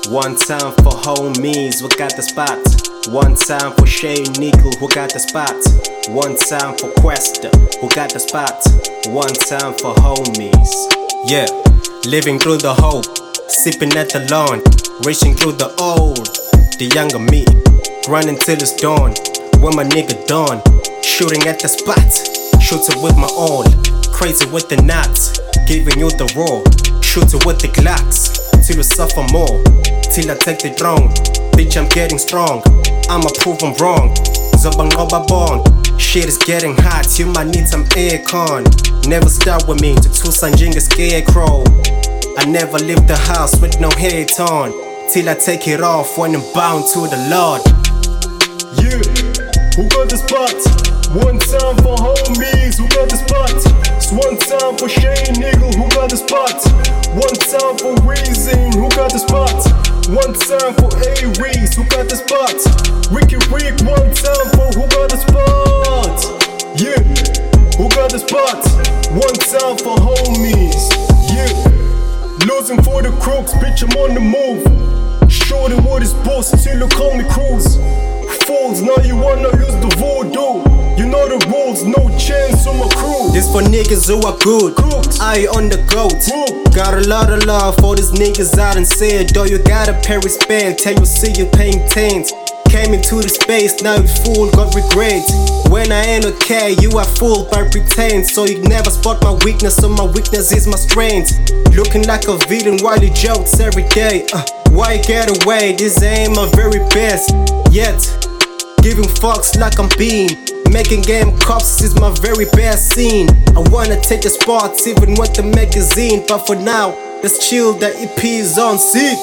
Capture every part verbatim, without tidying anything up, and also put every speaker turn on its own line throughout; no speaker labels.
One time for homies, we got the spot. One time for Shay Nickel, who got the spot. One time for Questa, who got the spot. One time for homies. Yeah, living through the hope, sipping at the lawn, reaching through the old, the younger me, running till it's dawn. When my nigga done, shooting at the spot, shooting with my own, crazy with the knots, giving you the raw, shooting with the Glocks, till you suffer more, till I take the throne. Bitch, I'm getting strong, I'ma prove I'm wrong. Zobangoba bond, shit is getting hot, you might need some aircon. Never start with me to Tusanjinga scarecrow. I never leave the house with no head on, till I take it off when I'm bound to the Lord.
Yeah, who got the spot? One time for homies, who got the spot? It's one time for Shane Niggle, who got the spot? One time for Reason, who got the spot? One time for A-Reese, who got the spot? Ricky Rick, one time for who got the spot? Yeah, who got the spot? One time for homies, yeah. Losing for the crooks, bitch, I'm on the move. Shorty what is boss till you call me Cruz. Fools, now you wanna use the voodoo. You know the rules, no chance on my crew.
This for niggas who are good,
Crooks.
I on the goat.
Crook.
Got a lot of love for these niggas out and said, though you gotta pay respect, tell you see you paying tens. Came into the space, now you fool, got regret. When I ain't okay, you are fooled by pretense. So you never spot my weakness, so my weakness is my strength. Looking like a villain while you jokes every day. uh, Why get away, this ain't my very best. Yet, giving fucks like I'm being. Making game cops is my very best scene. I wanna take the spots even with the magazine, but for now, let's chill, the E P is on six.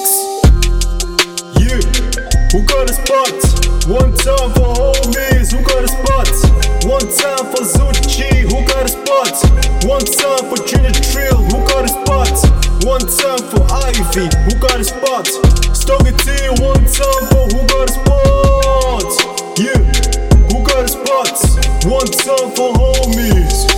Yeah, who got a spot? One time for homies, who got a spot? One time for Zuchi, who got a spot? One time for Junior Trill, who got a spot? One time for Ivy, who got a spot? Stogie T, one time for who got a spot? Yeah, who got a spot? One time for homies.